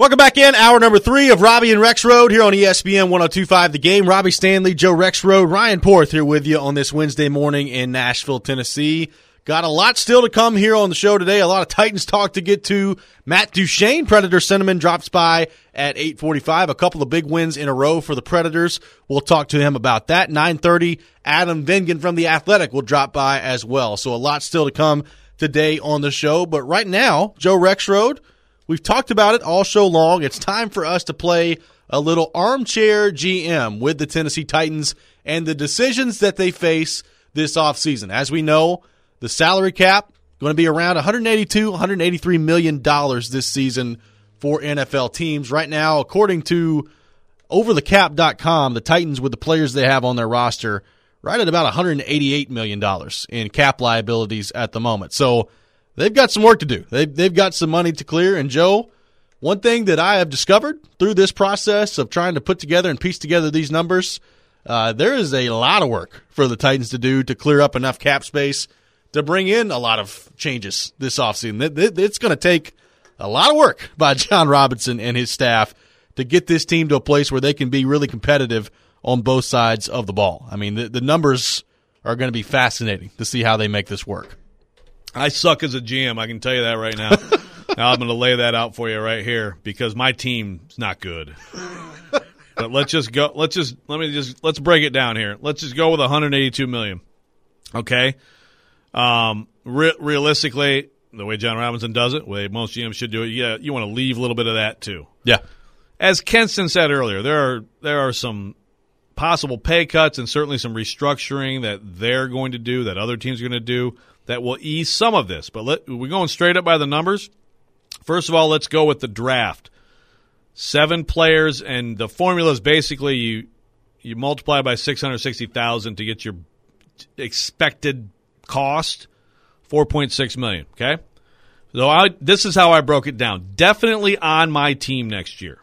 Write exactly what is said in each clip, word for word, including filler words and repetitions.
Welcome back in. Hour number three of Robbie and Rexrode here on E S P N one oh two point five The Game. Robbie Stanley, Joe Rexrode, Ryan Porth here with you on this Wednesday morning in Nashville, Tennessee. Got a lot still to come here on the show today. A lot of Titans talk to get to. Matt Duchene, Predator Sentiment, drops by at eight forty-five. A couple of big wins in a row for the Predators. We'll talk to him about that. nine thirty, Adam Vingan from The Athletic will drop by as well. So a lot still to come today on the show. But right now, Joe Rexrode, we've talked about it all show long. It's time for us to play a little armchair G M with the Tennessee Titans and the decisions that they face this offseason. As we know, the salary cap going to be around one eighty-two, one eighty-three million dollars this season for N F L teams. Right now, according to over the cap dot com, the Titans, with the players they have on their roster, right at about one eighty-eight million dollars in cap liabilities at the moment. So they've got some work to do. They've, they've got some money to clear. And, Joe, one thing that I have discovered through this process of trying to put together and piece together these numbers, uh, there is a lot of work for the Titans to do to clear up enough cap space to bring in a lot of changes this offseason. It's going to take a lot of work by John Robinson and his staff to get this team to a place where they can be really competitive on both sides of the ball. I mean, the, the numbers are going to be fascinating to see how they make this work. I suck as a G M, I can tell you that right now. Now I'm going to lay that out for you right here because my team's not good. But let's just go. Let's just let me just let's break it down here. Let's just go with one eighty-two million dollars. Okay. Um, re- realistically, the way John Robinson does it, the way most G Ms should do it, yeah, you want to leave a little bit of that too. Yeah. As Kenston said earlier, there are there are some possible pay cuts and certainly some restructuring that they're going to do, that other teams are going to do, that will ease some of this. But let, we're going straight up by the numbers. First of all, let's go with the draft. Seven players, and the formula is basically you you multiply by six hundred sixty thousand to get your expected cost, four point six million dollars, okay? So I, this is how I broke it down. Definitely on my team next year.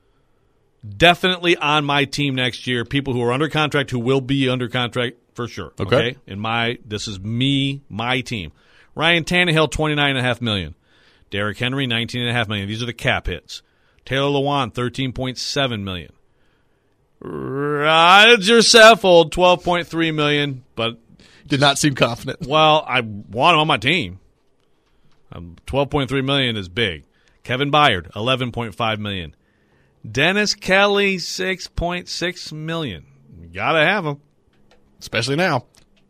Definitely on my team next year. People who are under contract, who will be under contract for sure. Okay. okay? In my, this is me, my team. Ryan Tannehill, twenty-nine point five million dollars. Derrick Henry, nineteen point five million dollars. These are the cap hits. Taylor Lewan, thirteen point seven million dollars. Roger Saffold, twelve point three million dollars, but did not seem confident. Well, I want him on my team. Um, twelve point three million dollars is big. Kevin Byard, eleven point five million dollars. Dennis Kelly, six point six million dollars. You got to have him. Especially now.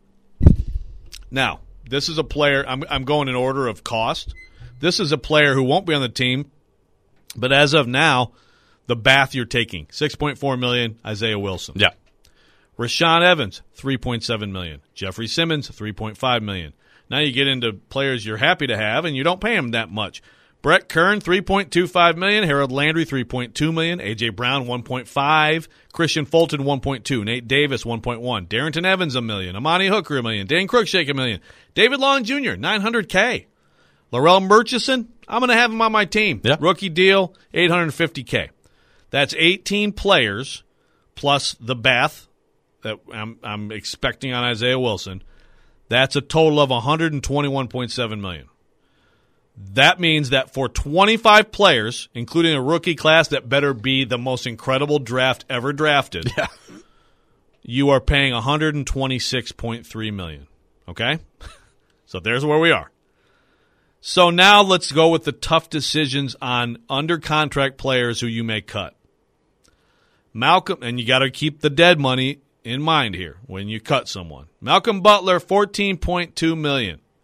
Now, this is a player, I'm, I'm going in order of cost. This is a player who won't be on the team, but as of now, the bath you're taking, six point four million dollars, Isaiah Wilson. Yeah. Rashaan Evans, three point seven million dollars. Jeffrey Simmons, three point five million dollars. Now you get into players you're happy to have, and you don't pay them that much. Brett Kern, three point two five million dollars. Harold Landry, three point two million dollars. A J. Brown, one point five. Christian Fulton, one point two. Nate Davis, one point one. Darrington Evans, a million. Amani Hooker, a million. Dane Cruikshank, a million. David Long Junior, nine hundred K. Laurel Murchison, I'm going to have him on my team. Yeah. Rookie deal, eight hundred fifty K. That's eighteen players plus the bath that I'm, I'm expecting on Isaiah Wilson. That's a total of one hundred twenty-one point seven million dollars. That means that for twenty-five players, including a rookie class that better be the most incredible draft ever drafted, yeah. you are paying one hundred twenty-six point three million dollars. Okay? So there's where we are. So now let's go with the tough decisions on under contract players who you may cut. Malcolm, and you got to keep the dead money in mind here when you cut someone. Malcolm Butler, fourteen point two million dollars.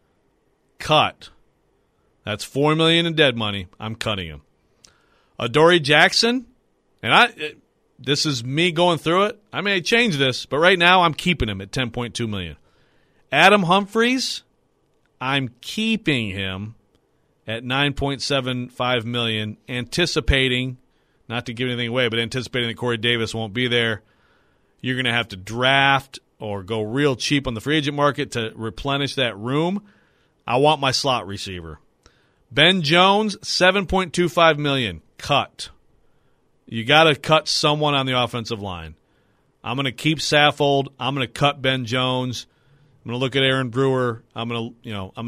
Cut. That's four million dollars in dead money. I'm cutting him. Adoree Jackson, and I. This is me going through it. I may change this, but right now I'm keeping him at ten point two million dollars. Adam Humphries, I'm keeping him at nine point seven five million dollars, anticipating, not to give anything away, but anticipating that Corey Davis won't be there. You're going to have to draft or go real cheap on the free agent market to replenish that room. I want my slot receiver. Ben Jones, seven point two five million dollars. Cut. You got to cut someone on the offensive line. I'm going to keep Saffold. I'm going to cut Ben Jones. I'm going to look at Aaron Brewer. I'm going to, you know, I'm going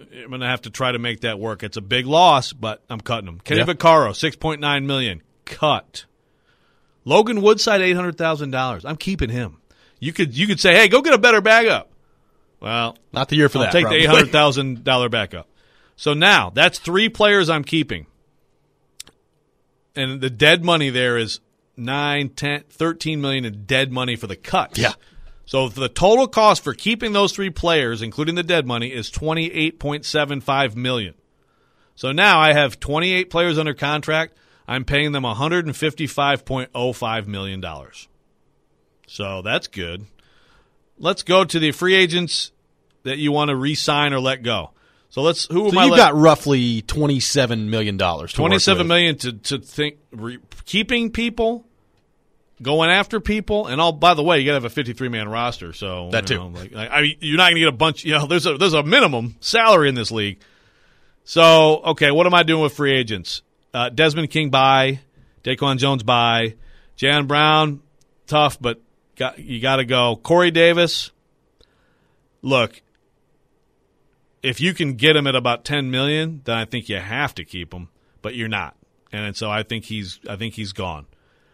I'm going to have to try to make that work. It's a big loss, but I'm cutting him. Kenny Yeah. Vaccaro, six point nine million dollars. Cut. Logan Woodside, eight hundred thousand dollars. I'm keeping him. You could you could say, hey, go get a better backup. Well, Not the year for I'll that. take probably. the eight hundred thousand dollars backup. So now, that's three players I'm keeping. And the dead money there is nine, ten, thirteen million in dead money for the cuts. Yeah. So the total cost for keeping those three players, including the dead money, is twenty-eight point seven five million dollars. So now I have twenty-eight players under contract. I'm paying them one hundred fifty-five point oh five million dollars. So that's good. Let's go to the free agents that you want to re-sign or let go. So let's who am So I you've let- got roughly twenty-seven million dollars. twenty-seven million to to think re, keeping people, going after people, and all. By the way, you got to have a fifty-three man roster. So That you too. know, like, I, I, you're not going to get a bunch. You know, there's a there's a minimum salary in this league. So okay, what am I doing with free agents? Uh, Desmond King buy, Daquan Jones buy, Jan Brown tough, but got, you got to go. Corey Davis, look. If you can get him at about ten million, then I think you have to keep him, but you're not, and so I think he's I think he's gone.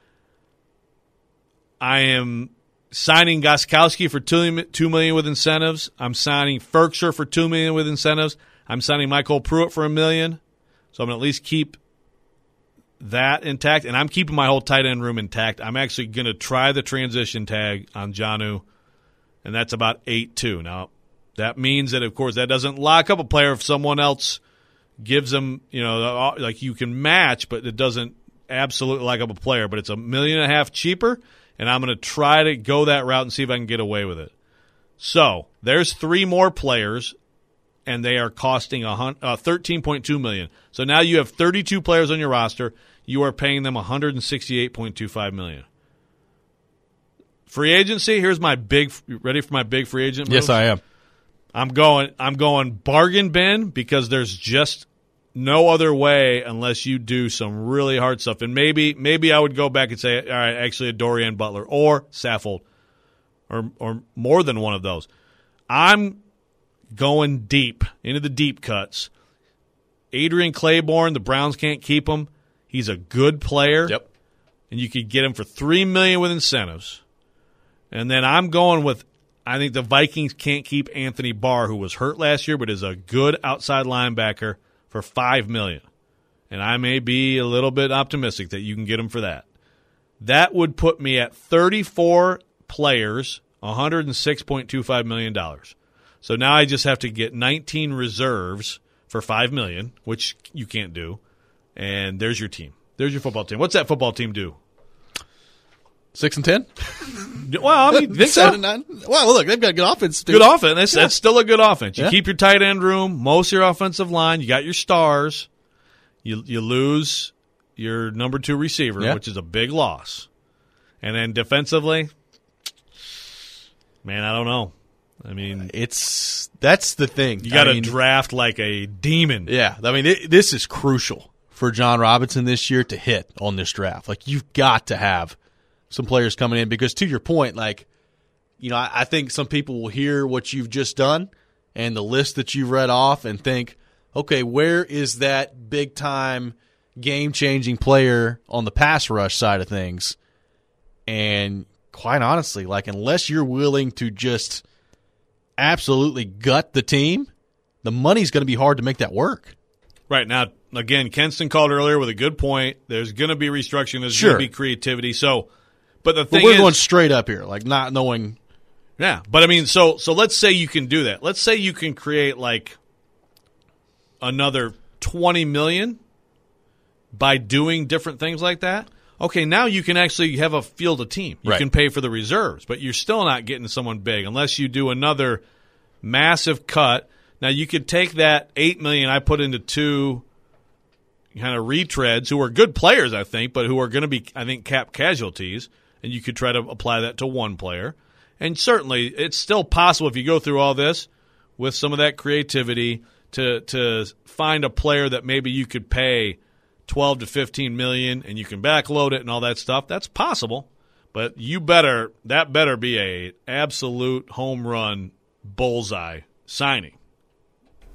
I am signing Gostkowski for two two million with incentives. I'm signing Ferkshire for two million with incentives. I'm signing Michael Pruitt for a million, so I'm gonna at least keep that intact, and I'm keeping my whole tight end room intact. I'm actually gonna try the transition tag on Jonnu, and that's about eight two now. That means that, of course, that doesn't lock up a player if someone else gives them, you know, like you can match, but it doesn't absolutely lock up a player. But it's a million and a half cheaper, and I'm going to try to go that route and see if I can get away with it. So there's three more players, and they are costing a thirteen point two million dollars. So now you have thirty-two players on your roster. You are paying them one hundred sixty-eight point two five million dollars. Free agency. Here's my big. Ready for my big free agent move? Yes, I am. I'm going I'm going bargain bin because there's just no other way unless you do some really hard stuff. And maybe maybe I would go back and say, all right, actually a Dorian Butler or Saffold or or more than one of those. I'm going deep into the deep cuts. Adrian Claiborne, the Browns can't keep him. He's a good player. Yep. And you could get him for three million dollars with incentives. And then I'm going with I think the Vikings can't keep Anthony Barr, who was hurt last year, but is a good outside linebacker, for five million dollars. And I may be a little bit optimistic that you can get him for that. That would put me at thirty-four players, one hundred six point two five million dollars. So now I just have to get nineteen reserves for five million dollars, which you can't do. And there's your team. There's your football team. What's that football team do? Six and ten. Well, I mean, think so. Seven and nine. Well, look, they've got good offense. Too. Good offense. That's, Yeah. that's still a good offense. You Yeah. keep your tight end room, most of your offensive line. You got your stars. You you lose your number two receiver, Yeah. which is a big loss. And then defensively, man, I don't know. I mean, It's that's the thing. you got to I mean, draft like a demon. Yeah, I mean, it, this is crucial for John Robinson this year to hit on this draft. Like, you've got to have some players coming in because, to your point, like, you know, I, I think some people will hear what you've just done and the list that you've read off and think, okay, where is that big-time, game-changing player on the pass rush side of things? And quite honestly, like, unless you're willing to just absolutely gut the team, the money's going to be hard to make that work. Right. Now, again, Kenston called earlier with a good point. There's going to be restructuring. There's Sure. going to be creativity. So, but the But thing we're is, going straight up here, like not knowing. yeah. But I mean, so so let's say you can do that. Let's say you can create like another twenty million by doing different things like that. Okay, now you can actually have a field of team. You Right. can pay for the reserves, but you're still not getting someone big unless you do another massive cut. Now you could take that eight million I put into two kind of retreads who are good players, I think, but who are going to be, I think, cap casualties, and you could try to apply that to one player. And certainly, it's still possible if you go through all this with some of that creativity to to find a player that maybe you could pay twelve to fifteen million and you can backload it and all that stuff. That's possible, but you better that better be a absolute home run bullseye signing.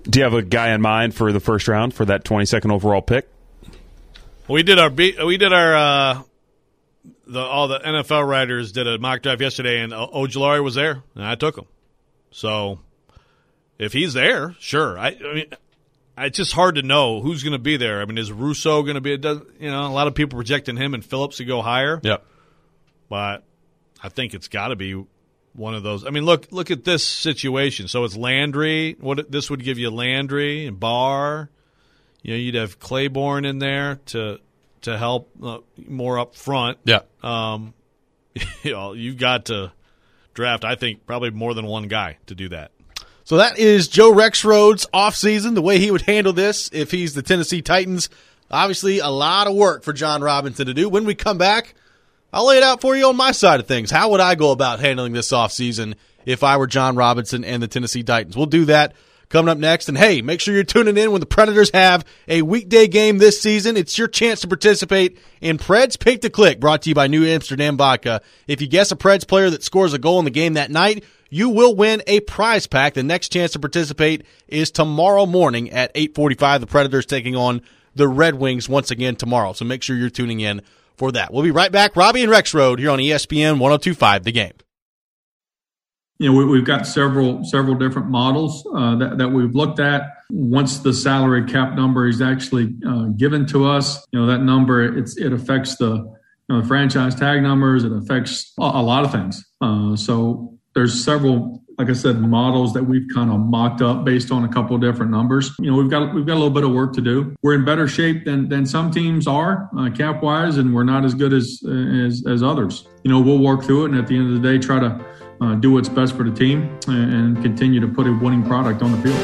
Do you have a guy in mind for the first round for that twenty-second overall pick? We did our we did our uh, the all the N F L writers did a mock draft yesterday, and Ojulari was there, and I took him. So if he's there, sure. I, I mean, it's just hard to know who's going to be there. I mean, is Russo going to be? You know, a lot of people projecting him and Phillips to go higher. Yep. But I think it's got to be one of those. I mean, look look at this situation. So it's Landry. What this would give you: Landry and Barr. You know, you'd have Claiborne in there to to help uh, more up front. Yeah. Um, you know, you've got to draft, I think, probably more than one guy to do that. So that is Joe Rexrode's offseason, the way he would handle this if he's the Tennessee Titans. Obviously, a lot of work for John Robinson to do. When we come back, I'll lay it out for you on my side of things. How would I go about handling this offseason if I were John Robinson and the Tennessee Titans? We'll do that coming up next. And, hey, make sure you're tuning in when the Predators have a weekday game this season. It's your chance to participate in Preds Pick to Click, brought to you by New Amsterdam Vodka. If you guess a Preds player that scores a goal in the game that night, you will win a prize pack. The next chance to participate is tomorrow morning at eight forty-five. The Predators taking on the Red Wings once again tomorrow. So make sure you're tuning in for that. We'll be right back. Robbie and Rexrode here on E S P N one oh two point five The Game. You know, we, we've got several several different models uh, that, that we've looked at. Once the salary cap number is actually uh, given to us, you know, that number, it's, it affects the, you know, the franchise tag numbers. It affects a, a lot of things. Uh, so there's several, like I said, models that we've kind of mocked up based on a couple of different numbers. You know, we've got we've got a little bit of work to do. We're in better shape than than some teams are uh, cap wise, and we're not as good as as as others. You know, we'll work through it, and at the end of the day, try to Uh, do what's best for the team and continue to put a winning product on the field.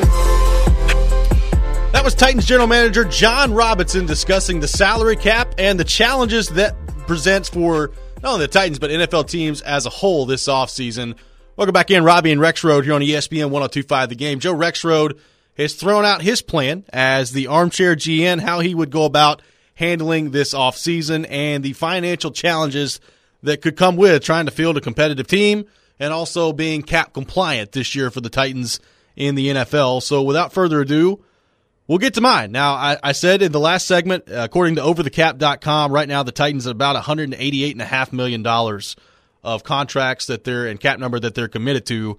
That was Titans general manager John Robinson discussing the salary cap and the challenges that presents for not only the Titans but N F L teams as a whole this offseason. Welcome back in, Robbie and Rexrode here on E S P N one oh two point five The Game. Joe Rexrode has thrown out his plan as the armchair G M, how he would go about handling this offseason and the financial challenges that could come with trying to field a competitive team and also being cap compliant this year for the Titans in the N F L. So without further ado, we'll get to mine. Now, I, I said in the last segment, according to over the cap dot com, right now the Titans are about one hundred eighty-eight point five million dollars of contracts that they're and cap number that they're committed to.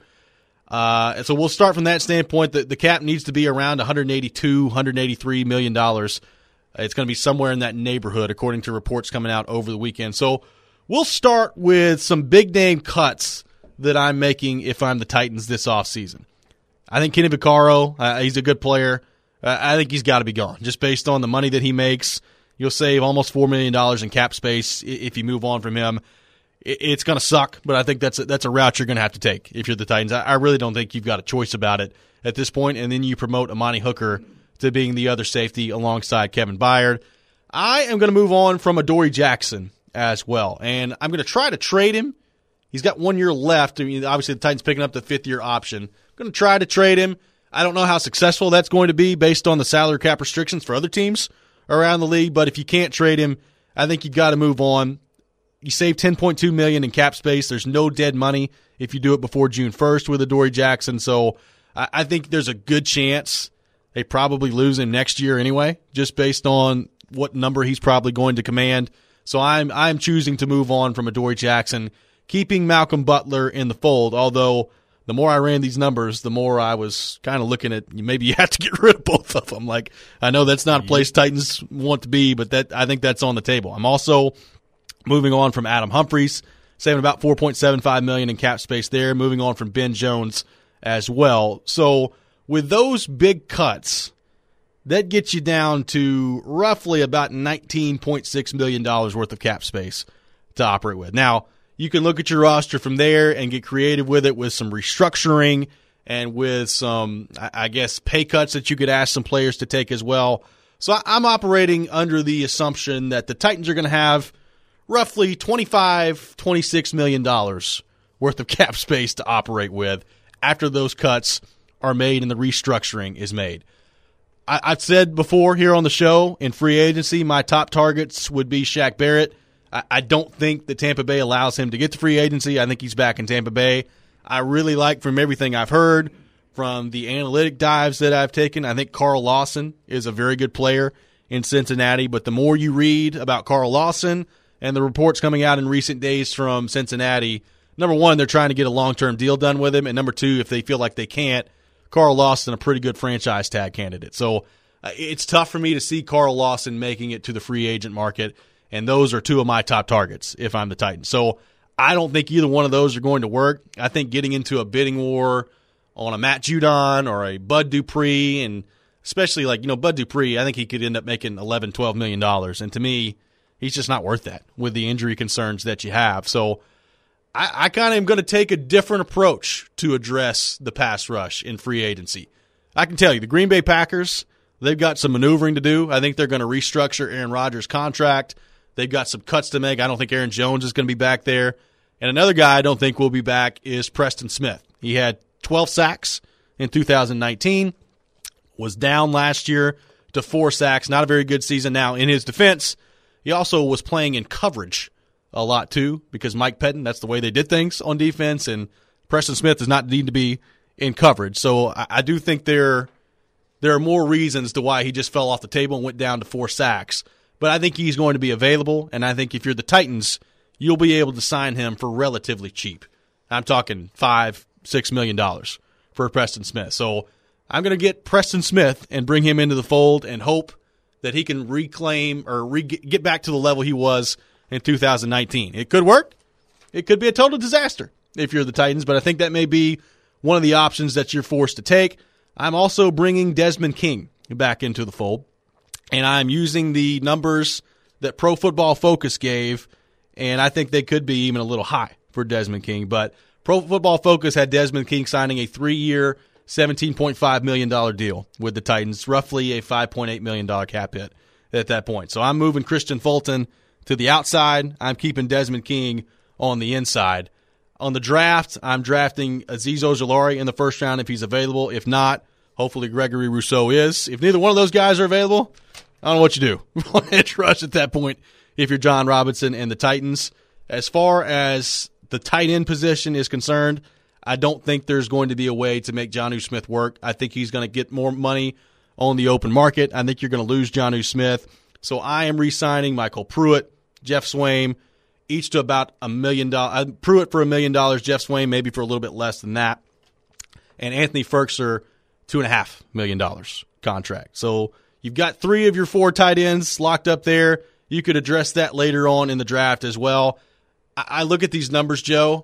Uh, and so we'll start from that standpoint. The, the cap needs to be around one hundred eighty-two, one hundred eighty-three million dollars. It's going to be somewhere in that neighborhood, according to reports coming out over the weekend. So we'll start with some big-name cuts that I'm making if I'm the Titans this offseason. I think Kenny Vaccaro, uh, he's a good player. Uh, I think he's got to be gone. Just based on the money that he makes, you'll save almost four million dollars in cap space if you move on from him. It, it's going to suck, but I think that's a, that's a route you're going to have to take if you're the Titans. I, I really don't think you've got a choice about it at this point, and then you promote Amani Hooker to being the other safety alongside Kevin Byard. I am going to move on from Adoree Jackson as well, and I'm going to try to trade him. He's got one year left. I mean, obviously, the Titans picking up the fifth-year option. I'm going to try to trade him. I don't know how successful that's going to be based on the salary cap restrictions for other teams around the league, but if you can't trade him, I think you've got to move on. You save ten point two million dollars in cap space. There's no dead money if you do it before June first with Adoree Jackson, so I think there's a good chance they probably lose him next year anyway, just based on what number he's probably going to command. So I'm I'm choosing to move on from Adoree Jackson, keeping Malcolm Butler in the fold, although the more I ran these numbers, the more I was kind of looking at maybe you have to get rid of both of them. Like, I know that's not a place Titans want to be, but that I think that's on the table. I'm also moving on from Adam Humphries, saving about four point seven five million dollars in cap space there, moving on from Ben Jones as well. So with those big cuts, that gets you down to roughly about nineteen point six million dollars worth of cap space to operate with. Now, you can look at your roster from there and get creative with it with some restructuring and with some, I guess, pay cuts that you could ask some players to take as well. So I'm operating under the assumption that the Titans are going to have roughly twenty-five, twenty-six million dollars worth of cap space to operate with after those cuts are made and the restructuring is made. I, I've said before here on the show, in free agency, my top targets would be Shaq Barrett. I don't think that Tampa Bay allows him to get to free agency. I think he's back in Tampa Bay. I really like, from everything I've heard from the analytic dives that I've taken, I think Carl Lawson is a very good player in Cincinnati. But the more you read about Carl Lawson and the reports coming out in recent days from Cincinnati, number one, they're trying to get a long-term deal done with him. And number two, if they feel like they can't, Carl Lawson, a pretty good franchise tag candidate. So uh, it's tough for me to see Carl Lawson making it to the free agent market. And those are two of my top targets if I'm the Titans. So I don't think either one of those are going to work. I think getting into a bidding war on a Matt Judon or a Bud Dupree, and especially like, you know, Bud Dupree, I think he could end up making eleven, twelve million dollars. And to me, he's just not worth that with the injury concerns that you have. So I, I kind of am going to take a different approach to address the pass rush in free agency. I can tell you, the Green Bay Packers, they've got some maneuvering to do. I think they're going to restructure Aaron Rodgers' contract. They've got some cuts to make. I don't think Aaron Jones is going to be back there. And another guy I don't think will be back is Preston Smith. He had twelve sacks in two thousand nineteen, was down last year to four sacks. Not a very good season. Now, in his defense, he also was playing in coverage a lot too, because Mike Pettin, that's the way they did things on defense, and Preston Smith does not need to be in coverage. So I, I do think there, there are more reasons to why he just fell off the table and went down to four sacks. But I think he's going to be available, and I think if you're the Titans, you'll be able to sign him for relatively cheap. I'm talking five, six million dollars for Preston Smith. So I'm going to get Preston Smith and bring him into the fold and hope that he can reclaim or re- get back to the level he was in two thousand nineteen. It could work. It could be a total disaster if you're the Titans, but I think that may be one of the options that you're forced to take. I'm also bringing Desmond King back into the fold, and I'm using the numbers that Pro Football Focus gave, and I think they could be even a little high for Desmond King. But Pro Football Focus had Desmond King signing a three-year, seventeen point five million dollars deal with the Titans, roughly a five point eight million dollars cap hit at that point. So I'm moving Christian Fulton to the outside. I'm keeping Desmond King on the inside. On the draft, I'm drafting Azeez Ojulari in the first round if he's available. If not, hopefully Gregory Rousseau is. If neither one of those guys are available, I don't know what you do on edge rush at that point if you're John Robinson and the Titans. As far as the tight end position is concerned, I don't think there's going to be a way to make Jonnu Smith work. I think he's going to get more money on the open market. I think you're going to lose Jonnu Smith. So I am re-signing Michael Pruitt, Jeff Swaim, each to about a million dollars. Pruitt for a million dollars, Jeff Swaim maybe for a little bit less than that. And Anthony Ferkser, two and a half million dollars contract. So you've got three of your four tight ends locked up there. You could address that later on in the draft as well. I, I look at these numbers, Joe.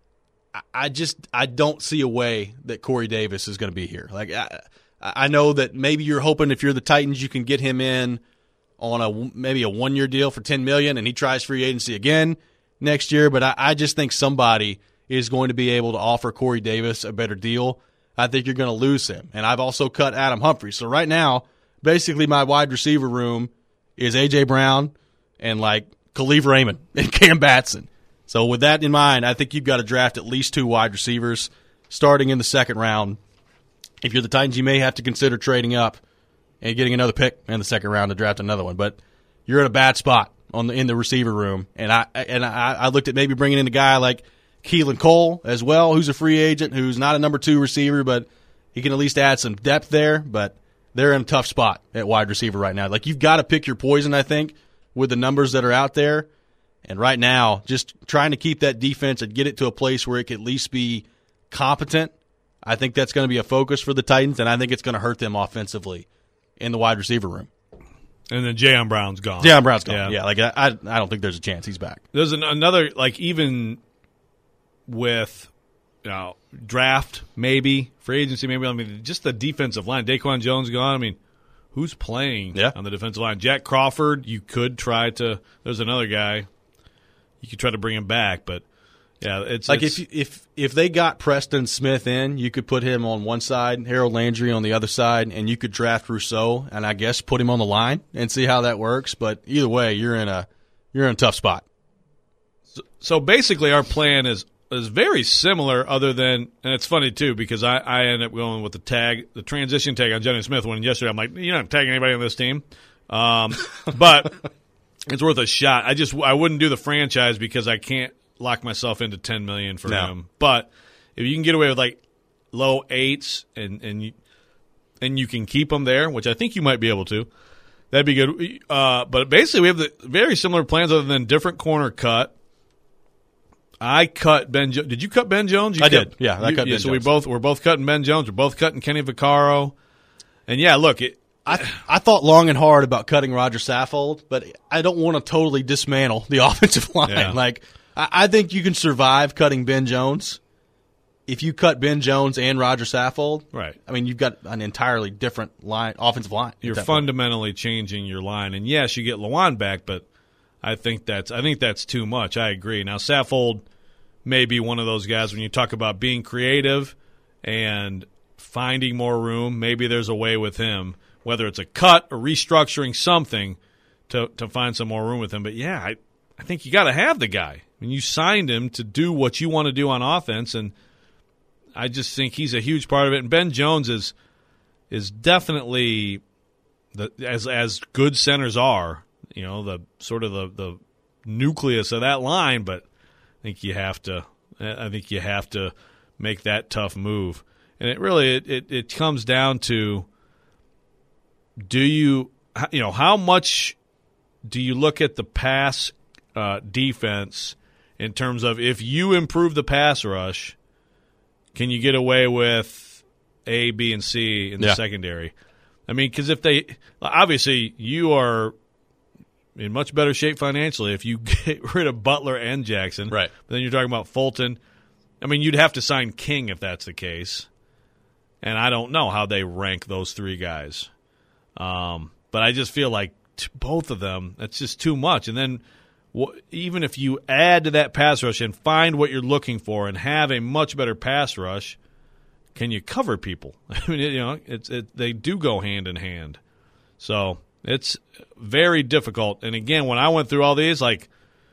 I, I just I don't see a way that Corey Davis is going to be here. Like I, I know that maybe you're hoping if you're the Titans you can get him in on a maybe a one-year deal for ten million dollars and he tries free agency again next year. But I, I just think somebody is going to be able to offer Corey Davis a better deal. I think you're going to lose him. And I've also cut Adam Humphries. So right now, basically my wide receiver room is A J. Brown and like Khalif Raymond and Cam Batson. So with that in mind, I think you've got to draft at least two wide receivers starting in the second round. If you're the Titans, you may have to consider trading up and getting another pick in the second round to draft another one. But you're in a bad spot on the in the receiver room. And I and I, I looked at maybe bringing in a guy like Keelan Cole as well, who's a free agent, who's not a number two receiver, but he can at least add some depth there. But they're in a tough spot at wide receiver right now. Like, you've got to pick your poison, I think, with the numbers that are out there. And right now, just trying to keep that defense and get it to a place where it can at least be competent, I think that's going to be a focus for the Titans, and I think it's going to hurt them offensively in the wide receiver room. And then Jayon Brown's gone. Jayon Brown's gone. Yeah, yeah like I, I don't think there's a chance he's back. There's an, another, like, even with, you know, draft, maybe, free agency, maybe, I mean, just the defensive line. Daquan Jones gone. I mean, who's playing yeah. on the defensive line? Jack Crawford, you could try to, there's another guy, you could try to bring him back, but yeah, it's like it's, if if if they got Preston Smith in, you could put him on one side, Harold Landry on the other side, and you could draft Rousseau and I guess put him on the line and see how that works. But either way, you're in a you're in a tough spot. So, so basically, our plan is is very similar. Other than, and it's funny too because I I end up going with the tag, the transition tag on Jonnu Smith. When yesterday I'm like, you're not tagging anybody on this team, um, but it's worth a shot. I just I wouldn't do the franchise because I can't lock myself into ten million dollars for no. him. But if you can get away with like low eights and and you, and you can keep them there, which I think you might be able to. That'd be good. Uh, but basically, we have the very similar plans other than different corner cut. I cut Ben. Jo- did you cut Ben Jones? You I cut, did. Yeah, I you, cut yeah, Ben so Jones. we both we're both cutting Ben Jones. We're both cutting Kenny Vaccaro. And yeah, look, it, I I thought long and hard about cutting Roger Saffold, but I don't want to totally dismantle the offensive line. Yeah. Like I, I think you can survive cutting Ben Jones. If you cut Ben Jones and Roger Saffold, right. I mean, you've got an entirely different line, offensive line. You're at that point. fundamentally changing your line, and yes, you get Lewan back, but I think that's I think that's too much. I agree. Now, Saffold may be one of those guys when you talk about being creative and finding more room. Maybe there's a way with him, whether it's a cut or restructuring something to to find some more room with him. But yeah, I I think you got to have the guy. I mean, you signed him to do what you want to do on offense, and I just think he's a huge part of it. And Ben Jones is is definitely the as as good centers are, you know, the sort of the, the nucleus of that line. But I think you have to I think you have to make that tough move. And it really it, it, it comes down to do you you know how much do you look at the pass uh, defense in terms of if you improve the pass rush. Can you get away with A, B, and C in the yeah. secondary? I mean, because if they – obviously, you are in much better shape financially if you get rid of Butler and Jackson. Right. But then you're talking about Fulton. I mean, you'd have to sign King if that's the case. And I don't know how they rank those three guys. Um, but I just feel like t- both of them, that's just too much. And then – even if you add to that pass rush and find what you're looking for and have a much better pass rush, can you cover people? I mean, you know, it's it, they do go hand in hand. So it's very difficult. And again, when I went through all these, like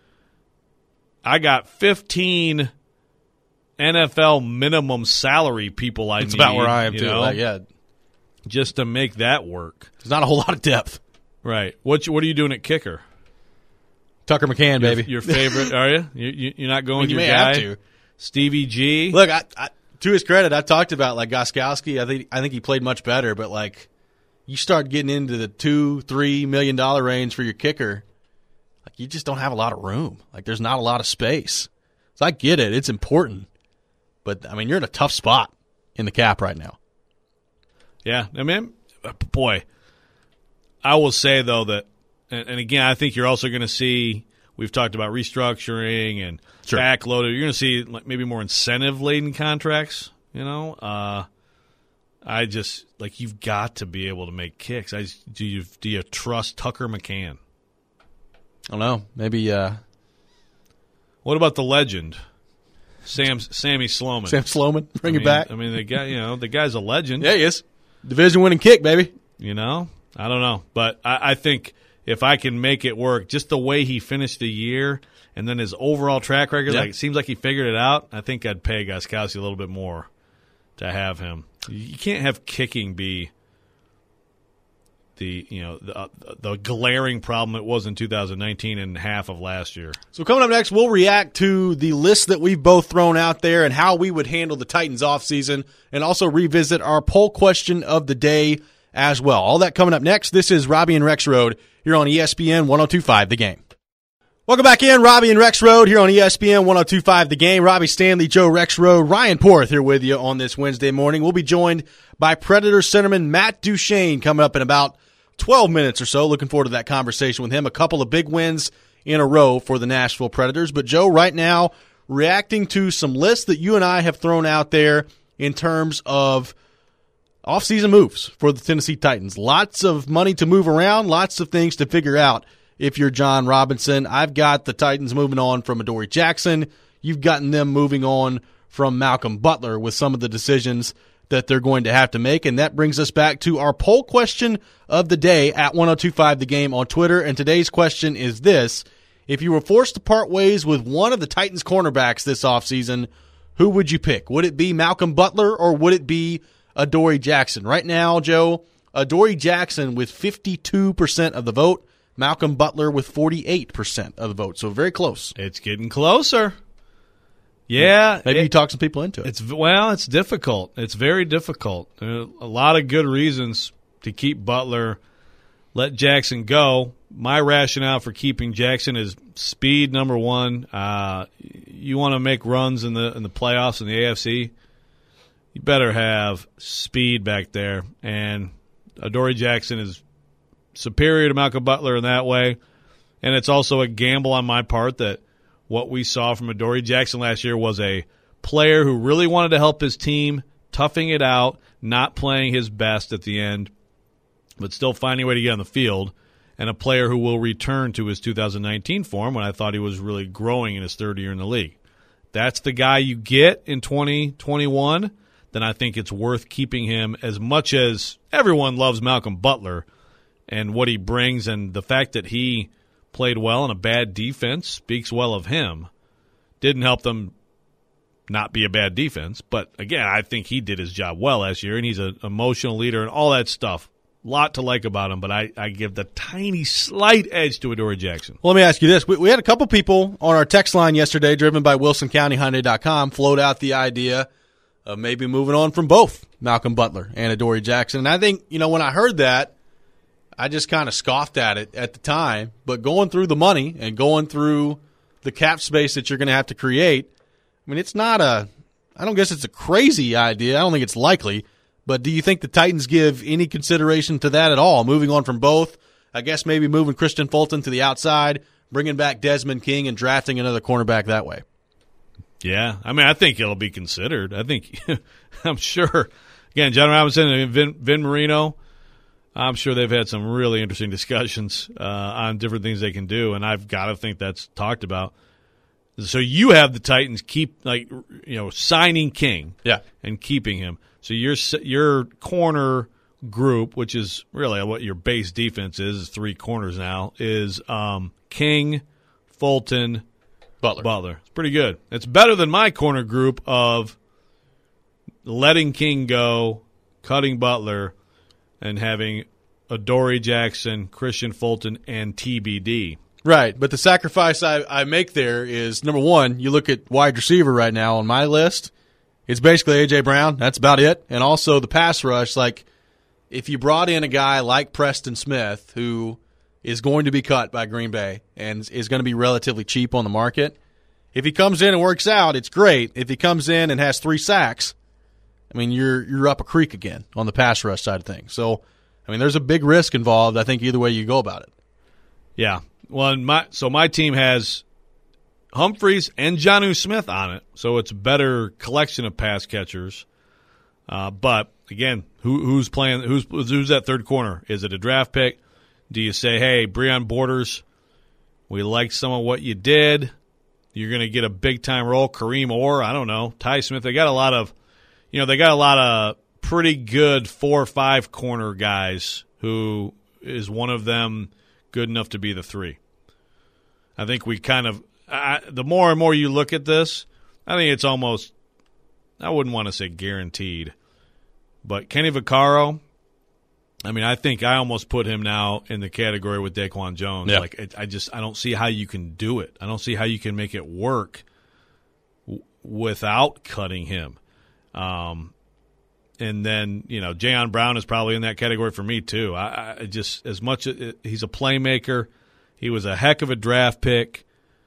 I got fifteen N F L minimum salary people I That's need. about where I am you too. know, Like, yeah, just to make that work. there's not a whole lot of depth. Right. What you- what are you doing at kicker? Tucker McCann, Your, baby. your favorite, are you? you, you you're not going I mean, you with may your guy? have to. Stevie G? Look, I, I, to his credit, I talked about like Gostkowski. I think I think he played much better, but like you start getting into the two, three million dollar range for your kicker, like you just don't have a lot of room. Like there's not a lot of space. So I get it; it's important, but I mean you're in a tough spot in the cap right now. Yeah, I mean, boy, I will say though that, and, and again, I think you're also going to see. We've talked about restructuring and Sure. backloaded. You're going to see like maybe more incentive-laden contracts. You know, uh, I just like you've got to be able to make kicks. I just, do you do you trust Tucker McCann? I don't know. Maybe uh, What about the legend, Sam Sammy Sloman? Sam Sloman, bring I it mean, back. I mean, the guy, you know, the guy's a legend. Yeah, he is. Division winning kick, baby. You know, I don't know, but I, I think if I can make it work, just the way he finished the year and then his overall track record, Yeah. like it seems like he figured it out. I think I'd pay Gostkowski a little bit more to have him. You can't have kicking be the you know the, uh, the glaring problem it was in two thousand nineteen and half of last year. So coming up next, we'll react to the list that we've both thrown out there and how we would handle the Titans offseason, and also revisit our poll question of the day as well. All that coming up next. This is Robbie and Rex Road here on E S P N one oh two point five The Game. Welcome back in, Robbie and Rex Road here on E S P N one oh two point five The Game. Robbie Stanley, Joe Rex Road, Ryan Porth here with you on this Wednesday morning. We'll be joined by Predator centerman Matt Duchene coming up in about twelve minutes or so. Looking forward to that conversation with him. A couple of big wins in a row for the Nashville Predators. But, Joe, right now, reacting to some lists that you and I have thrown out there in terms of offseason moves for the Tennessee Titans. Lots of money to move around, lots of things to figure out if you're John Robinson. I've got the Titans moving on from Adoree Jackson. You've gotten them moving on from Malcolm Butler with some of the decisions that they're going to have to make. And that brings us back to our poll question of the day at one oh two point five The Game on Twitter. And today's question is this. If you were forced to part ways with one of the Titans cornerbacks this offseason, who would you pick? Would it be Malcolm Butler or would it be Adoree Jackson? Right now, Joe, Adoree Jackson with fifty-two percent of the vote, Malcolm Butler with forty-eight percent of the vote. So very close. It's getting closer. Yeah. Maybe it, you talk some people into it. It's Well, it's difficult. It's very difficult. There are a lot of good reasons to keep Butler, let Jackson go. My rationale for keeping Jackson is speed, number one. Uh, you want to make runs in the in the playoffs in the A F C, you better have speed back there. And Adoree Jackson is superior to Malcolm Butler in that way. And it's also a gamble on my part that what we saw from Adoree Jackson last year was a player who really wanted to help his team, toughing it out, not playing his best at the end, but still finding a way to get on the field, and a player who will return to his two thousand nineteen form when I thought he was really growing in his third year in the league. That's the guy you get in twenty twenty-one, then I think it's worth keeping him as much as everyone loves Malcolm Butler and what he brings, and the fact that he played well in a bad defense speaks well of him. Didn't help them not be a bad defense, but again, I think he did his job well last year, and he's an emotional leader and all that stuff. A lot to like about him, but I, I give the tiny, slight edge to Adoree Jackson. Well, let me ask you this. We, we had a couple people on our text line yesterday, driven by Wilson County Hyundai dot com, float out the idea of maybe moving on from both Malcolm Butler and Adoree Jackson. And I think, you know, when I heard that, I just kind of scoffed at it at the time. But going through the money and going through the cap space that you're going to have to create, I mean, it's not a – I don't guess it's a crazy idea. I don't think it's likely. But do you think the Titans give any consideration to that at all, moving on from both? I guess maybe moving Christian Fulton to the outside, bringing back Desmond King, and drafting another cornerback that way. Yeah, I mean, I think it'll be considered. I think – I'm sure – again, John Robinson and Vin, Vin Marino – I'm sure they've had some really interesting discussions uh, on different things they can do, and I've got to think that's talked about. So you have the Titans keep like you know signing King, yeah, and keeping him. So your your corner group, which is really what your base defense is, is three corners now, is um, King, Fulton, Butler. Butler. It's pretty good. It's better than my corner group of letting King go, cutting Butler, and having Adoree Jackson, Christian Fulton, and T B D. Right, but the sacrifice I, I make there is, number one, you look at wide receiver right now on my list, it's basically A J. Brown. That's about it. And also the pass rush, like if you brought in a guy like Preston Smith, who is going to be cut by Green Bay and is going to be relatively cheap on the market, if he comes in and works out, it's great. If he comes in and has three sacks, I mean, you're you're up a creek again on the pass rush side of things. So, I mean, there's a big risk involved, I think, either way you go about it. Yeah. Well, my so my team has Humphreys and Jonnu Smith on it, so it's a better collection of pass catchers. Uh, but, again, who, who's playing? Who's who's that third corner? Is it a draft pick? Do you say, hey, Breon Borders, we like some of what you did. You're going to get a big-time role. Kareem Orr, I don't know. Ty Smith, they got a lot of – You know, they got a lot of pretty good four or five corner guys who is one of them good enough to be the three. I think we kind of I, – the more and more you look at this, I think it's almost – I wouldn't want to say guaranteed. But Kenny Vaccaro, I mean, I think I almost put him now in the category with Daquan Jones. Yeah. Like, it, I just – I don't see how you can do it. I don't see how you can make it work w- without cutting him. Um, and then, you know, Jayon Brown is probably in that category for me too. I, I just, as much as he's a playmaker, he was a heck of a draft pick.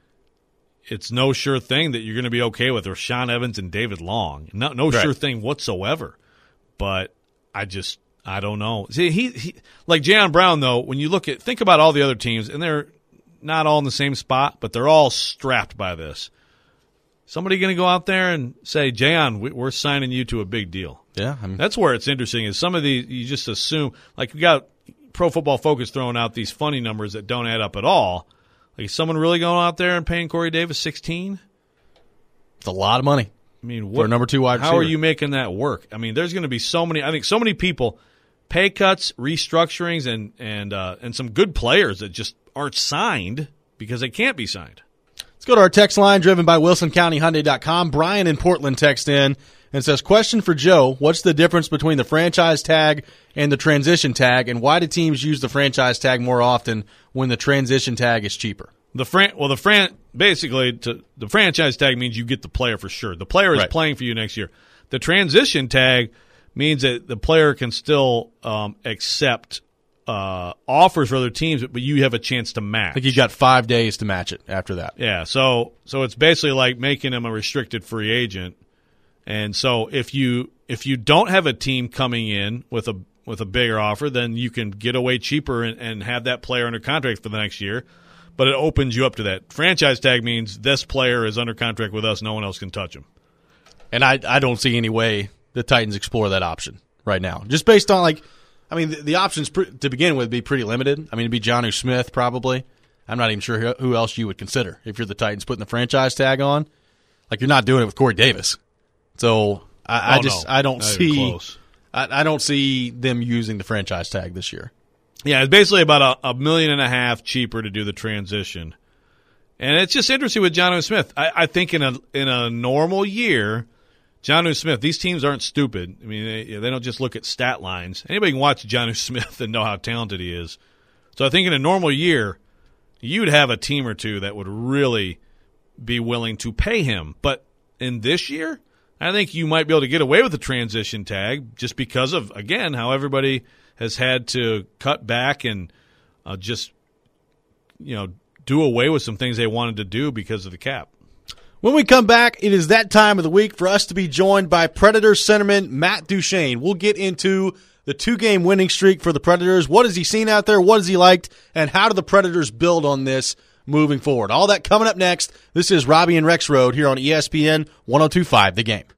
It's no sure thing that you're going to be okay with Rashaan Evans and David Long. No, no right. sure thing whatsoever. But I just, I don't know. See, he, he like Jayon Brown though, when you look at, think about all the other teams, and they're not all in the same spot, but they're all strapped by this. Somebody going to go out there and say, Jayon, we're signing you to a big deal. Yeah. I mean, That's where it's interesting is some of these, you just assume, like we got Pro Football Focus throwing out these funny numbers that don't add up at all. Like, is someone really going out there and paying Corey Davis sixteen? it's a lot of money. I mean, For what, a number two wide how receiver. are you making that work? I mean, there's going to be so many, I think so many people, pay cuts, restructurings, and, and, uh, and some good players that just aren't signed because they can't be signed. Let's go to our text line driven by Wilson County Hyundai dot com. Brian in Portland texts in and says, question for Joe, what's the difference between the franchise tag and the transition tag, and why do teams use the franchise tag more often when the transition tag is cheaper? The fran well, the fran basically to, the franchise tag means you get the player for sure. The player is Right. playing for you next year. The transition tag means that the player can still um, accept uh, offers for other teams, but you have a chance to match. I think you got five days to match it after that. Yeah, so so it's basically like making him a restricted free agent. And so if you if you don't have a team coming in with a with a bigger offer, then you can get away cheaper and, and have that player under contract for the next year. But it opens you up to that. Franchise tag means this player is under contract with us, no one else can touch him. And I I don't see any way the Titans explore that option right now. Just based on, like, I mean, the, the options pre- to begin with would be pretty limited. I mean, it'd be Jonnu Smith probably. I'm not even sure who, who else you would consider if you're the Titans putting the franchise tag on. Like, you're not doing it with Corey Davis. So I, I Oh, just no. I don't Not even see close. I, I don't see them using the franchise tag this year. Yeah, it's basically about a, a million and a half cheaper to do the transition. And it's just interesting with Jonnu Smith. I, I think in a in a normal year, Jonnu Smith, these teams aren't stupid. I mean, they, they don't just look at stat lines. Anybody can watch Jonnu Smith and know how talented he is. So I think in a normal year, you'd have a team or two that would really be willing to pay him. But in this year, I think you might be able to get away with the transition tag just because of, again, how everybody has had to cut back and uh, just, you know, do away with some things they wanted to do because of the cap. When we come back, it is that time of the week for us to be joined by Predators centerman Matt Duchene. We'll get into the two-game winning streak for the Predators. What has he seen out there? What has he liked? And how do the Predators build on this moving forward? All that coming up next. This is Robbie and Rex Road here on E S P N one oh two point five The Game.